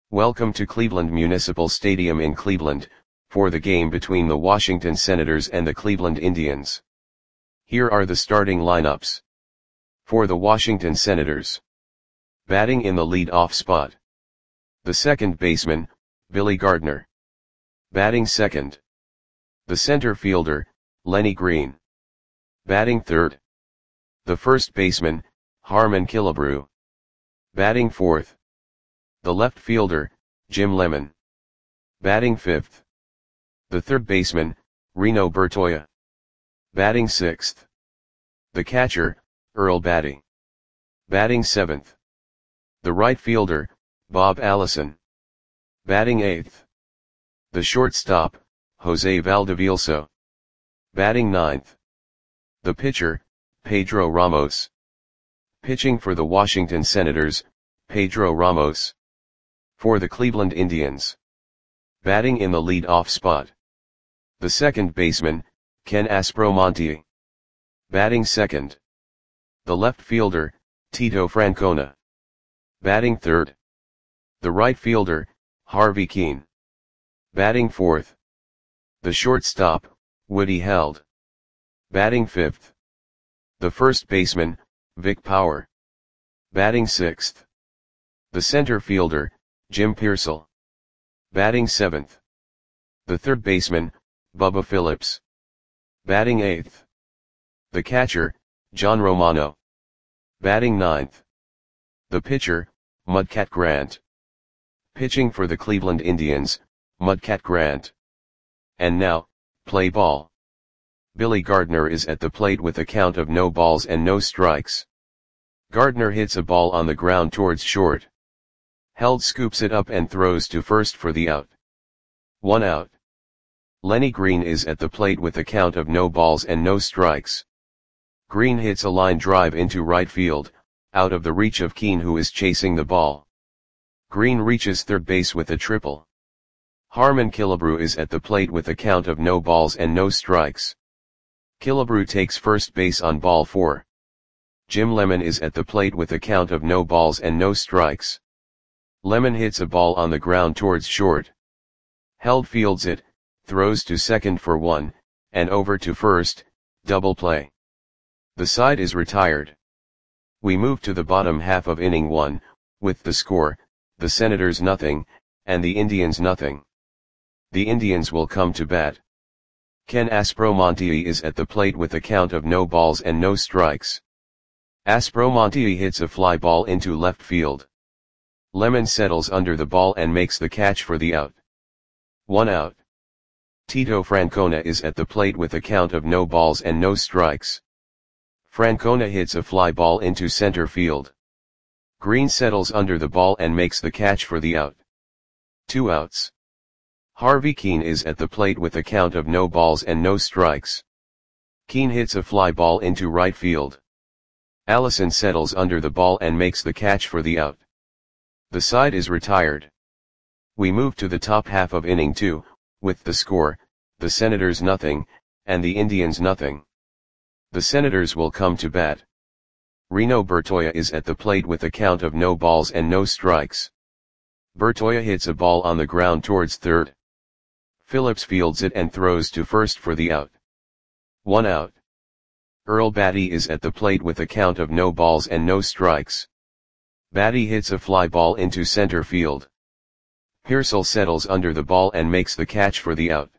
Welcome to Cleveland Municipal Stadium in Cleveland, for the game between the Washington Senators and the Cleveland Indians. Here are the starting lineups. For the Washington Senators. Batting in the lead-off spot. The second baseman, Billy Gardner. Batting second. The center fielder, Lenny Green. Batting third. The first baseman, Harmon Killebrew. Batting fourth. The left fielder, Jim Lemon. Batting fifth. The third baseman, Reno Bertoia. Batting sixth. The catcher, Earl Battey. Batting seventh. The right fielder, Bob Allison. Batting eighth. The shortstop, Jose Valdevielso. Batting ninth. The pitcher, Pedro Ramos. Pitching for the Washington Senators, Pedro Ramos. For the Cleveland Indians. Batting in the lead-off spot. The second baseman, Ken Aspromonte. Batting second. The left fielder, Tito Francona. Batting third. The right fielder, Harvey Kuenn. Batting fourth. The shortstop, Woody Held. Batting fifth. The first baseman, Vic Power. Batting sixth. The center fielder, Jim Piersall. Batting seventh. The third baseman, Bubba Phillips. Batting eighth. The catcher, John Romano. Batting ninth. The pitcher, Mudcat Grant. Pitching for the Cleveland Indians, Mudcat Grant. And now, play ball. Billy Gardner is at the plate with a count of no balls and no strikes. Gardner hits a ball on the ground towards short. Held scoops it up and throws to first for the out. 1 out. Lenny Green is at the plate with a count of no balls and no strikes. Green hits a line drive into right field, out of the reach of Kuenn, who is chasing the ball. Green reaches third base with a triple. Harmon Killebrew is at the plate with a count of no balls and no strikes. Killebrew takes first base on ball 4. Jim Lemon is at the plate with a count of no balls and no strikes. Lemon hits a ball on the ground towards short. Held fields it, throws to second for 1, and over to first, double play. The side is retired. We move to the bottom half of inning 1, with the score, the Senators nothing, and the Indians nothing. The Indians will come to bat. Ken Aspromonte is at the plate with a count of no balls and no strikes. Aspromonte hits a fly ball into left field. Lemon settles under the ball and makes the catch for the out. 1 out. Tito Francona is at the plate with a count of no balls and no strikes. Francona hits a fly ball into center field. Green settles under the ball and makes the catch for the out. 2 outs. Harvey Kuenn is at the plate with a count of no balls and no strikes. Kuenn hits a fly ball into right field. Allison settles under the ball and makes the catch for the out. The side is retired. We move to the top half of inning 2, with the score, the Senators nothing, and the Indians nothing. The Senators will come to bat. Reno Bertoia is at the plate with a count of no balls and no strikes. Bertoia hits a ball on the ground towards third. Phillips fields it and throws to first for the out. 1 out. Earl Battey is at the plate with a count of no balls and no strikes. Battey hits a fly ball into center field. Piersall settles under the ball and makes the catch for the out.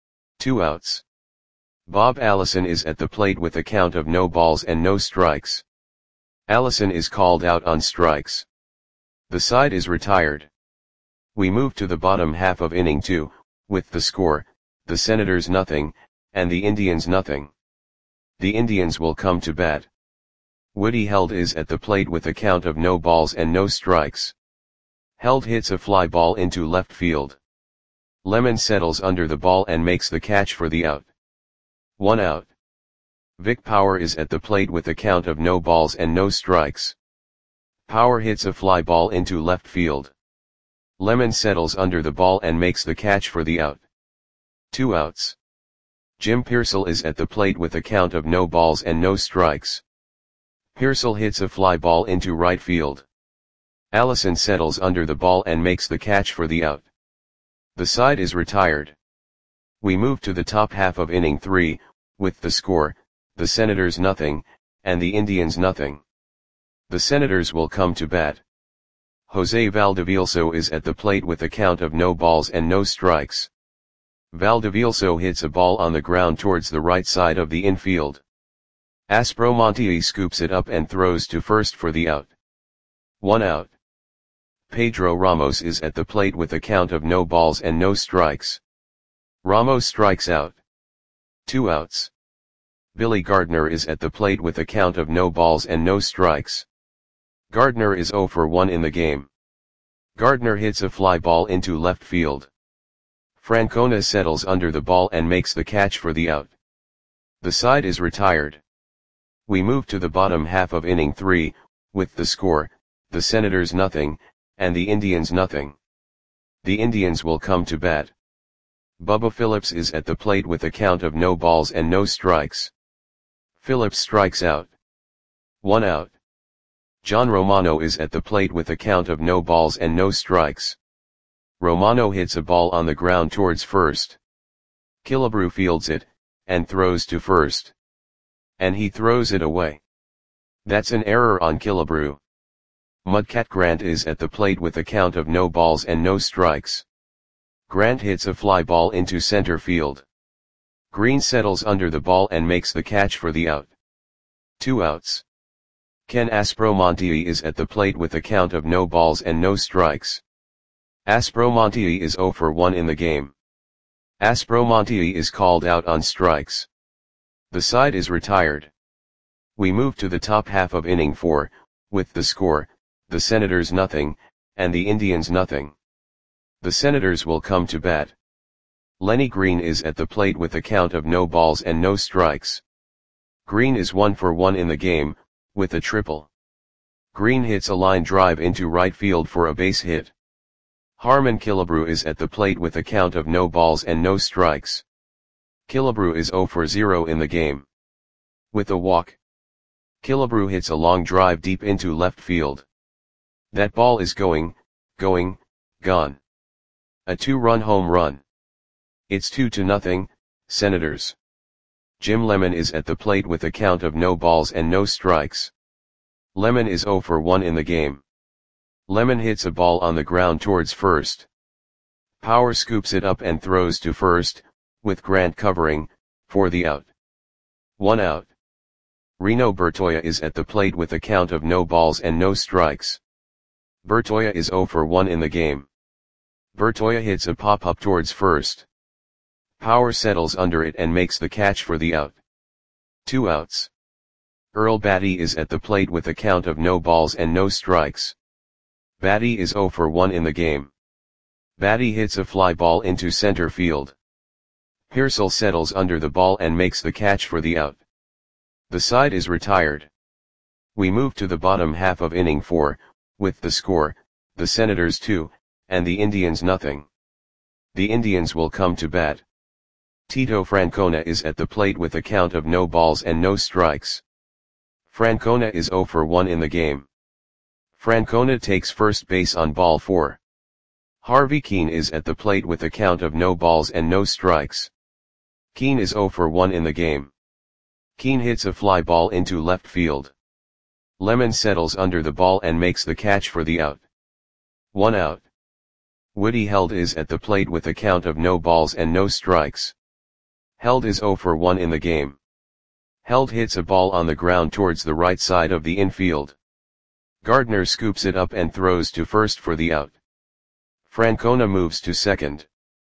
2 outs. Bob Allison is at the plate with a count of no balls and no strikes. Allison is called out on strikes. The side is retired. We move to the bottom half of inning 2, with the score, the Senators nothing, and the Indians nothing. The Indians will come to bat. Woody Held is at the plate with a count of no balls and no strikes. Held hits a fly ball into left field. Lemon settles under the ball and makes the catch for the out. 1 out. Vic Power is at the plate with a count of no balls and no strikes. Power hits a fly ball into left field. Lemon settles under the ball and makes the catch for the out. 2 outs. Jim Piersall is at the plate with a count of no balls and no strikes. Piersall hits a fly ball into right field. Allison settles under the ball and makes the catch for the out. The side is retired. We move to the top half of inning 3, with the score, the Senators nothing, and the Indians nothing. The Senators will come to bat. Jose Valdevielso is at the plate with a count of no balls and no strikes. Valdevielso hits a ball on the ground towards the right side of the infield. Aspromonte scoops it up and throws to first for the out. 1 out. Pedro Ramos is at the plate with a count of no balls and no strikes. Ramos strikes out. 2 outs. Billy Gardner is at the plate with a count of no balls and no strikes. Gardner is 0 for 1 in the game. Gardner hits a fly ball into left field. Francona settles under the ball and makes the catch for the out. The side is retired. We move to the bottom half of inning 3, with the score, the Senators nothing, and the Indians nothing. The Indians will come to bat. Bubba Phillips is at the plate with a count of no balls and no strikes. Phillips strikes out. 1 out. John Romano is at the plate with a count of no balls and no strikes. Romano hits a ball on the ground towards first. Killebrew fields it, and throws to first. And he throws it away. That's an error on Killebrew. Mudcat Grant is at the plate with a count of no balls and no strikes. Grant hits a fly ball into center field. Green settles under the ball and makes the catch for the out. 2 outs. Ken Aspromonte is at the plate with a count of no balls and no strikes. Aspromonte is 0 for 1 in the game. Aspromonte is called out on strikes. The side is retired. We move to the top half of inning 4, with the score, the Senators nothing, and the Indians nothing. The Senators will come to bat. Lenny Green is at the plate with a count of no balls and no strikes. Green is 1 for 1 in the game, with a triple. Green hits a line drive into right field for a base hit. Harmon Killebrew is at the plate with a count of no balls and no strikes. Killebrew is 0 for 0 in the game. With a walk. Killebrew hits a long drive deep into left field. That ball is gone. A 2-run home run. It's 2-0, Senators. Jim Lemon is at the plate with a count of no balls and no strikes. Lemon is 0 for 1 in the game. Lemon hits a ball on the ground towards first. Power scoops it up and throws to first, with Grant covering, for the out. 1 out. Reno Bertoia is at the plate with a count of no balls and no strikes. Bertoia is 0 for 1 in the game. Bertoia hits a pop-up towards first. Power settles under it and makes the catch for the out. 2 outs. Earl Batty is at the plate with a count of no balls and no strikes. Batty is 0 for 1 in the game. Batty hits a fly ball into center field. Pearsall settles under the ball and makes the catch for the out. The side is retired. We move to the bottom half of inning 4, with the score, the Senators 2, and the Indians nothing. The Indians will come to bat. Tito Francona is at the plate with a count of no balls and no strikes. Francona is 0 for 1 in the game. Francona takes first base on ball 4. Harvey Keene is at the plate with a count of no balls and no strikes. Keene is 0 for 1 in the game. Keene hits a fly ball into left field. Lemon settles under the ball and makes the catch for the out. 1 out. Woody Held is at the plate with a count of no balls and no strikes. Held is 0 for 1 in the game. Held hits a ball on the ground towards the right side of the infield. Gardner scoops it up and throws to first for the out. Francona moves to second.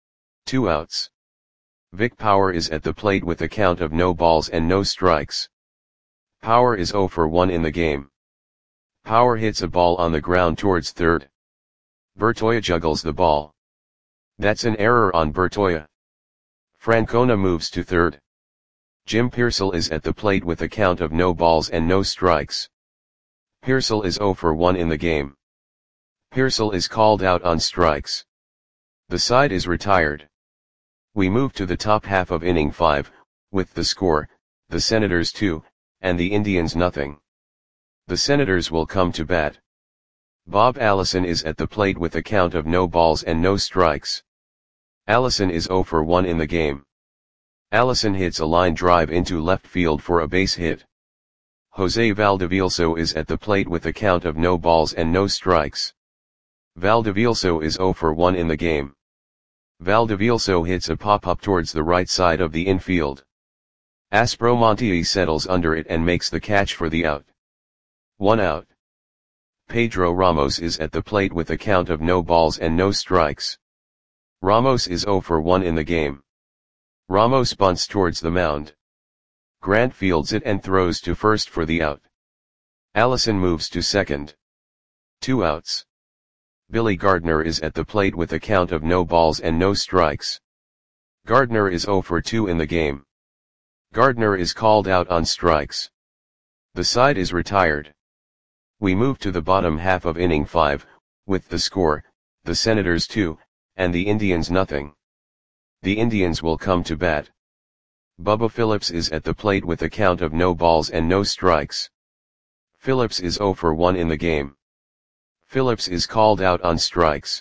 2 outs. Vic Power is at the plate with a count of no balls and no strikes. Power is 0 for 1 in the game. Power hits a ball on the ground towards third. Bertoia juggles the ball. That's an error on Bertoia. Francona moves to third. Jim Pearsall is at the plate with a count of no balls and no strikes. Pearsall is 0 for 1 in the game. Pearsall is called out on strikes. The side is retired. We move to the top half of inning 5, with the score, the Senators 2, and the Indians nothing. The Senators will come to bat. Bob Allison is at the plate with a count of no balls and no strikes. Allison is 0 for 1 in the game. Allison hits a line drive into left field for a base hit. Jose Valdevielso is at the plate with a count of no balls and no strikes. Valdevielso is 0 for 1 in the game. Valdevielso hits a pop-up towards the right side of the infield. Aspromonte settles under it and makes the catch for the out. 1 out. Pedro Ramos is at the plate with a count of no balls and no strikes. Ramos is 0 for 1 in the game. Ramos bunts towards the mound. Grant fields it and throws to first for the out. Allison moves to second. 2 outs. Billy Gardner is at the plate with a count of no balls and no strikes. Gardner is 0 for 2 in the game. Gardner is called out on strikes. The side is retired. We move to the bottom half of inning 5, with the score, the Senators 2, and the Indians nothing. The Indians will come to bat. Bubba Phillips is at the plate with a count of no balls and no strikes. Phillips is 0 for 1 in the game. Phillips is called out on strikes.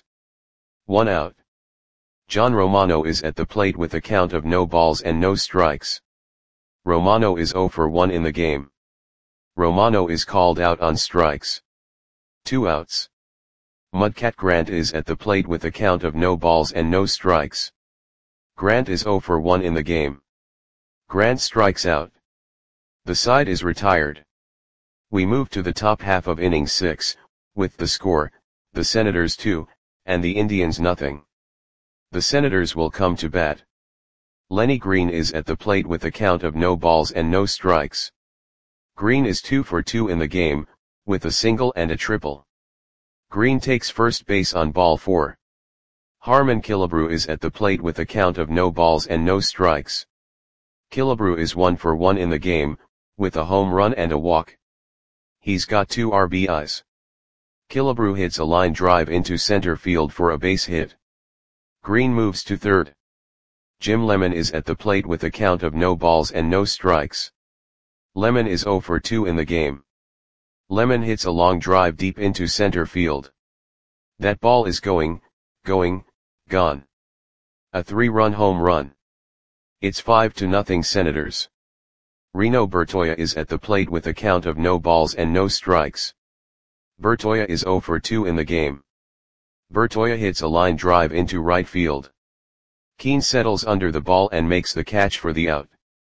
1 out. John Romano is at the plate with a count of no balls and no strikes. Romano is 0 for 1 in the game. Romano is called out on strikes. 2 outs. Mudcat Grant is at the plate with a count of no balls and no strikes. Grant is 0 for 1 in the game. Grant strikes out. The side is retired. We move to the top half of inning 6, with the score, the Senators 2, and the Indians nothing. The Senators will come to bat. Lenny Green is at the plate with a count of no balls and no strikes. Green is 2 for 2 in the game, with a single and a triple. Green takes first base on ball 4. Harmon Killebrew is at the plate with a count of no balls and no strikes. Killebrew is 1 for 1 in the game, with a home run and a walk. He's got 2 RBIs. Killebrew hits a line drive into center field for a base hit. Green moves to third. Jim Lemon is at the plate with a count of no balls and no strikes. Lemon is 0 for 2 in the game. Lemon hits a long drive deep into center field. That ball is gone. A 3-run home run. It's 5-0 Senators. Reno Bertoia is at the plate with a count of no balls and no strikes. Bertoia is 0 for 2 in the game. Bertoia hits a line drive into right field. Keane settles under the ball and makes the catch for the out.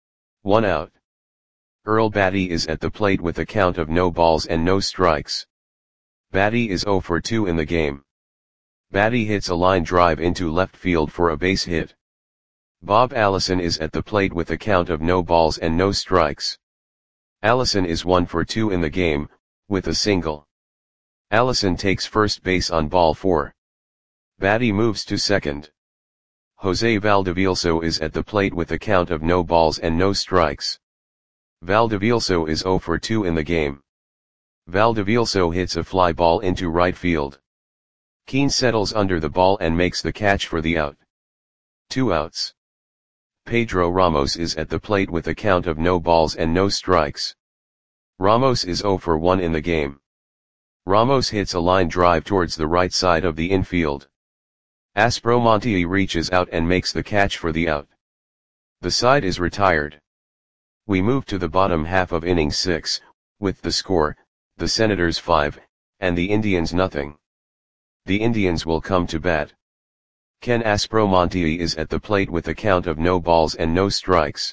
1 out. Earl Batty is at the plate with a count of no balls and no strikes. Batty is 0 for 2 in the game. Batty hits a line drive into left field for a base hit. Bob Allison is at the plate with a count of no balls and no strikes. Allison is 1 for 2 in the game, with a single. Allison takes first base on ball 4. Batty moves to second. Jose Valdevielso is at the plate with a count of no balls and no strikes. Valdevielso is 0 for 2 in the game. Valdevielso hits a fly ball into right field. Keane settles under the ball and makes the catch for the out. 2 outs. Pedro Ramos is at the plate with a count of no balls and no strikes. Ramos is 0 for 1 in the game. Ramos hits a line drive towards the right side of the infield. Aspromonte reaches out and makes the catch for the out. The side is retired. We move to the bottom half of inning 6, with the score, the Senators 5, and the Indians nothing. The Indians will come to bat. Ken Aspromonte is at the plate with a count of no balls and no strikes.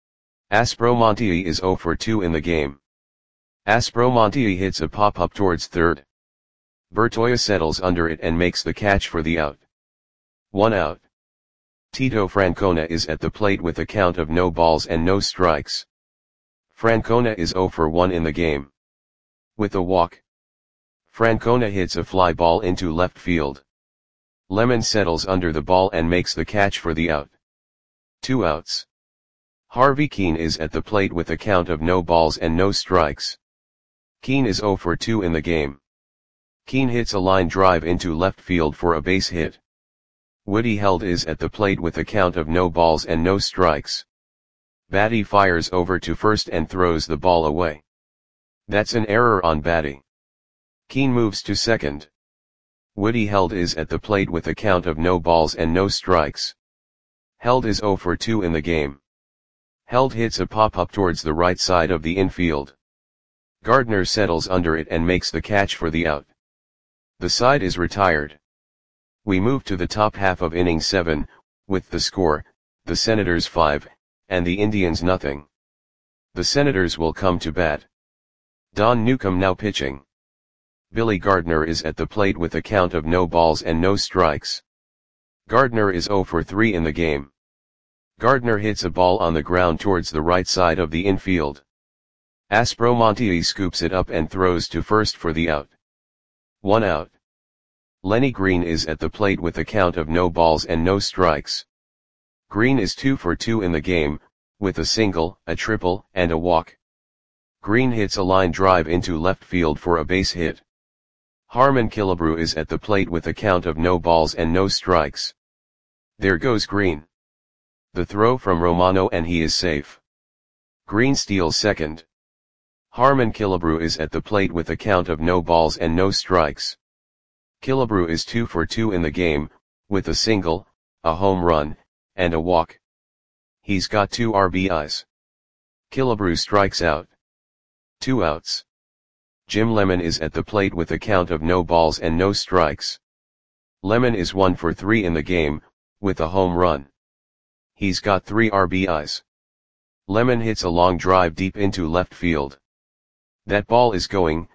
Aspromonte is 0 for 2 in the game. Aspromonte hits a pop-up towards third. Bertoia settles under it and makes the catch for the out. 1 out. Tito Francona is at the plate with a count of no balls and no strikes. Francona is 0 for 1 in the game. With a walk. Francona hits a fly ball into left field. Lemon settles under the ball and makes the catch for the out. 2 outs. Harvey Keane is at the plate with a count of no balls and no strikes. Keane is 0 for 2 in the game. Keane hits a line drive into left field for a base hit. Woody Held is at the plate with a count of no balls and no strikes. Batty fires over to first and throws the ball away. That's an error on Batty. Keane moves to second. Woody Held is at the plate with a count of no balls and no strikes. Held is 0 for 2 in the game. Held hits a pop-up towards the right side of the infield. Gardner settles under it and makes the catch for the out. The side is retired. We move to the top half of inning 7, with the score, the Senators 5, and the Indians nothing. The Senators will come to bat. Don Newcombe now pitching. Billy Gardner is at the plate with a count of no balls and no strikes. Gardner is 0 for 3 in the game. Gardner hits a ball on the ground towards the right side of the infield. Aspromonte scoops it up and throws to first for the out. 1 out. Lenny Green is at the plate with a count of no balls and no strikes. Green is 2 for 2 in the game, with a single, a triple, and a walk. Green hits a line drive into left field for a base hit. Harmon Killebrew is at the plate with a count of no balls and no strikes. There goes Green. The throw from Romano and he is safe. Green steals second. Harmon Killebrew is at the plate with a count of no balls and no strikes. Killebrew is 2 for 2 in the game, with a single, a home run, and a walk. He's got 2 RBIs. Killebrew strikes out. 2 outs. Jim Lemon is at the plate with a count of no balls and no strikes. Lemon is 1 for 3 in the game, with a home run. He's got 3 RBIs. Lemon hits a long drive deep into left field. That ball is gone.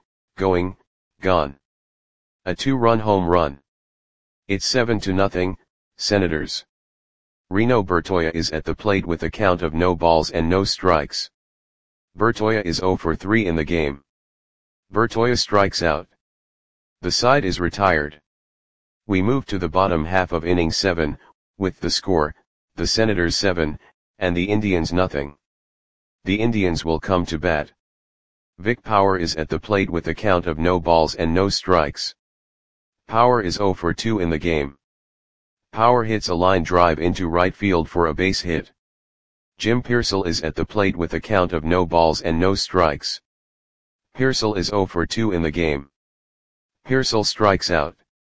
A 2-run home run. It's 7-0, Senators. Reno Bertoia is at the plate with a count of no balls and no strikes. Bertoia is 0 for 3 in the game. Bertoia strikes out. The side is retired. We move to the bottom half of inning 7, with the score, the Senators 7, and the Indians nothing. The Indians will come to bat. Vic Power is at the plate with a count of no balls and no strikes. Power is 0 for 2 in the game. Power hits a line drive into right field for a base hit. Jim Pearsall is at the plate with a count of no balls and no strikes. Pearsall is 0 for 2 in the game. Pearsall strikes out.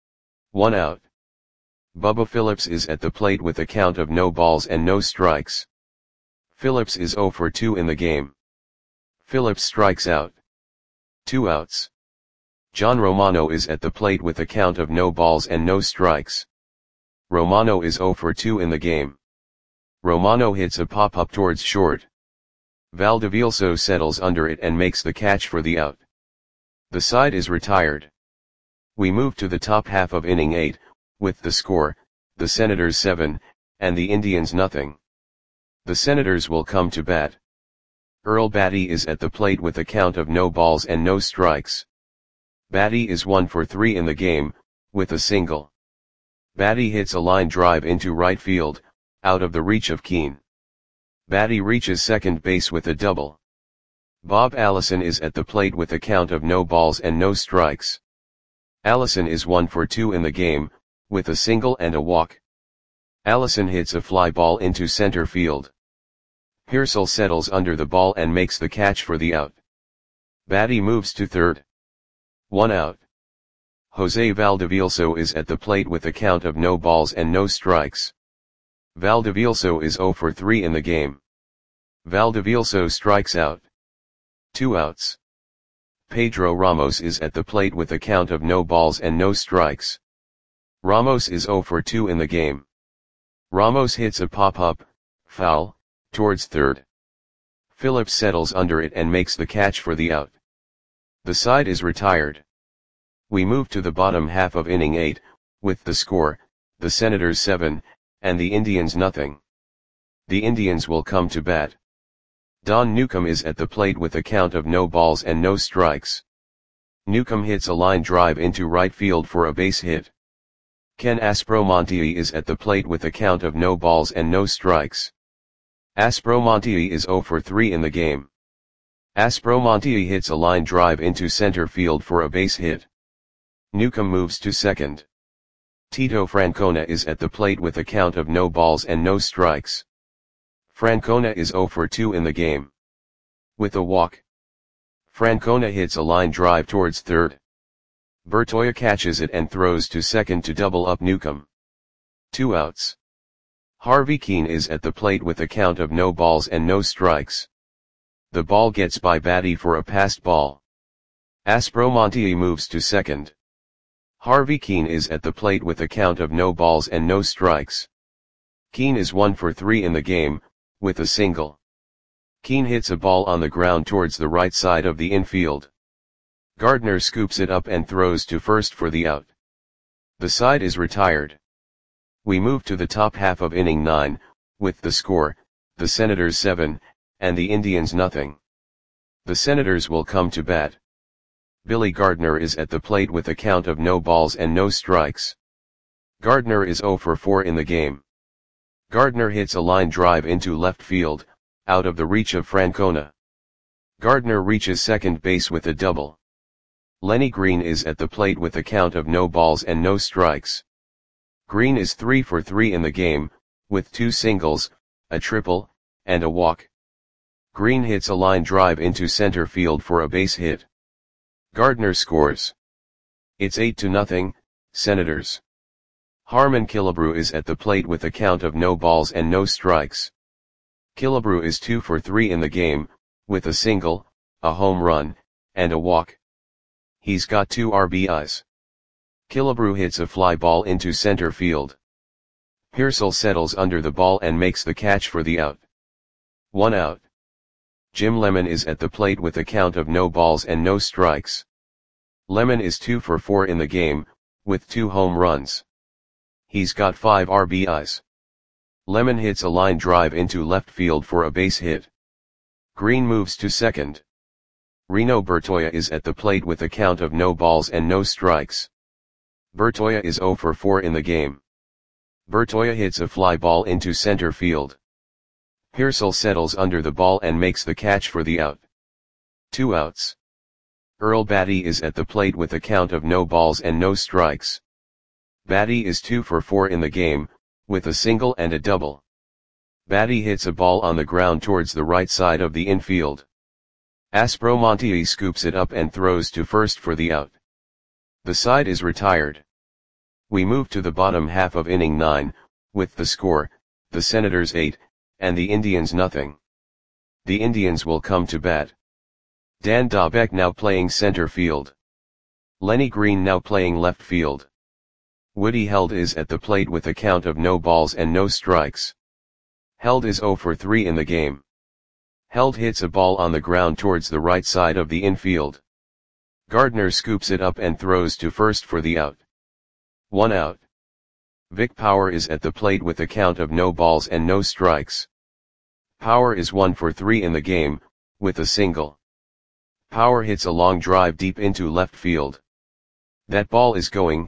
1 out. Bubba Phillips is at the plate with a count of no balls and no strikes. Phillips is 0 for 2 in the game. Phillips strikes out. 2 outs. John Romano is at the plate with a count of no balls and no strikes. Romano is 0 for 2 in the game. Romano hits a pop-up towards short. Valdevilso settles under it and makes the catch for the out. The side is retired. We move to the top half of inning 8, with the score, the Senators 7, and the Indians nothing. The Senators will come to bat. Earl Batty is at the plate with a count of no balls and no strikes. Batty is 1 for 3 in the game, with a single. Batty hits a line drive into right field, out of the reach of Keane. Batty reaches second base with a double. Bob Allison is at the plate with a count of no balls and no strikes. Allison is 1 for 2 in the game, with a single and a walk. Allison hits a fly ball into center field. Pearsall settles under the ball and makes the catch for the out. Batty moves to third. 1 out. Jose Valdevilso is at the plate with a count of no balls and no strikes. Valdevilso is 0 for 3 in the game. Valdevilso strikes out. 2 outs. Pedro Ramos is at the plate with a count of no balls and no strikes. Ramos is 0 for 2 in the game. Ramos hits a pop-up, foul, towards third. Phillips settles under it and makes the catch for the out. The side is retired. We move to the bottom half of inning 8, with the score, the Senators 7, and the Indians nothing. The Indians will come to bat. Don Newcombe is at the plate with a count of no balls and no strikes. Newcombe hits a line drive into right field for a base hit. Ken Aspromonte is at the plate with a count of no balls and no strikes. Aspromonte is 0 for 3 in the game. Aspromonte hits a line drive into center field for a base hit. Newcombe moves to second. Tito Francona is at the plate with a count of no balls and no strikes. Francona is 0 for 2 in the game. With a walk. Francona hits a line drive towards third. Bertoia catches it and throws to second to double up Newcomb. 2 outs. Harvey Keane is at the plate with a count of no balls and no strikes. The ball gets by Batty for a passed ball. Aspromonte moves to second. Harvey Keane is at the plate with a count of no balls and no strikes. Keane is 1 for 3 in the game, with a single. Keane hits a ball on the ground towards the right side of the infield. Gardner scoops it up and throws to first for the out. The side is retired. We move to the top half of inning 9, with the score, the Senators 7, and the Indians nothing. The Senators will come to bat. Billy Gardner is at the plate with a count of no balls and no strikes. Gardner is 0 for 4 in the game. Gardner hits a line drive into left field, out of the reach of Francona. Gardner reaches second base with a double. Lenny Green is at the plate with a count of no balls and no strikes. Green is 3 for 3 in the game, with 2 singles, a triple, and a walk. Green hits a line drive into center field for a base hit. Gardner scores. It's 8-0, Senators. Harmon Killebrew is at the plate with a count of no balls and no strikes. Killebrew is 2 for 3 in the game, with a single, a home run, and a walk. He's got 2 RBIs. Killebrew hits a fly ball into center field. Pearsall settles under the ball and makes the catch for the out. 1 out. Jim Lemon is at the plate with a count of no balls and no strikes. Lemon is 2 for 4 in the game, with 2 home runs. He's got 5 RBIs. Lemon hits a line drive into left field for a base hit. Green moves to second. Reno Bertoia is at the plate with a count of no balls and no strikes. Bertoia is 0 for 4 in the game. Bertoia hits a fly ball into center field. Pearsall settles under the ball and makes the catch for the out. 2 outs. Earl Batty is at the plate with a count of no balls and no strikes. Batty is 2 for 4 in the game, with a single and a double. Batty hits a ball on the ground towards the right side of the infield. Aspromonte scoops it up and throws to first for the out. The side is retired. We move to the bottom half of inning 9, with the score, the Senators 8, and the Indians nothing. The Indians will come to bat. Dan Dobek now playing center field. Lenny Green now playing left field. Woody Held is at the plate with a count of no balls and no strikes. Held is 0 for 3 in the game. Held hits a ball on the ground towards the right side of the infield. Gardner scoops it up and throws to first for the out. 1 out. Vic Power is at the plate with a count of no balls and no strikes. Power is 1 for 3 in the game, with a single. Power hits a long drive deep into left field. That ball is going,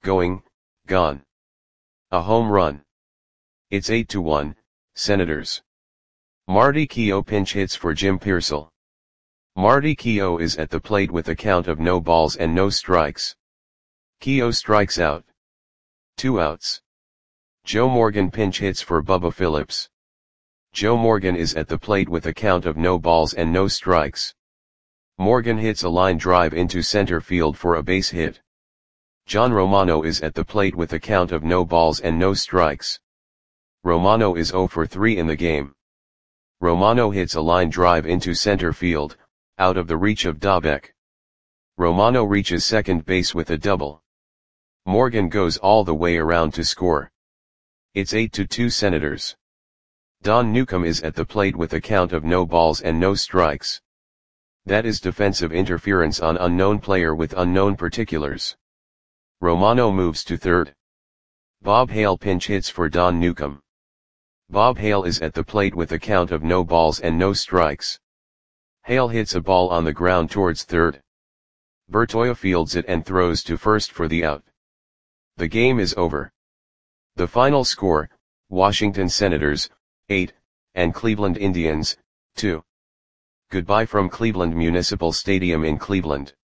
gone. A home run. It's 8-1, Senators. Marty Keough pinch hits for Jim Pearsall. Marty Keough is at the plate with a count of no balls and no strikes. Keough strikes out. 2 outs. Joe Morgan pinch hits for Bubba Phillips. Joe Morgan is at the plate with a count of no balls and no strikes. Morgan hits a line drive into center field for a base hit. John Romano is at the plate with a count of no balls and no strikes. Romano is 0 for 3 in the game. Romano hits a line drive into center field, out of the reach of Dobek. Romano reaches second base with a double. Morgan goes all the way around to score. It's 8-2 Senators. Don Newcomb is at the plate with a count of no balls and no strikes. That is defensive interference on unknown player with unknown particulars. Romano moves to third. Bob Hale pinch hits for Don Newcomb. Bob Hale is at the plate with a count of no balls and no strikes. Hale hits a ball on the ground towards third. Bertoia fields it and throws to first for the out. The game is over. The final score, Washington Senators, 8, and Cleveland Indians, 2. Goodbye from Cleveland Municipal Stadium in Cleveland.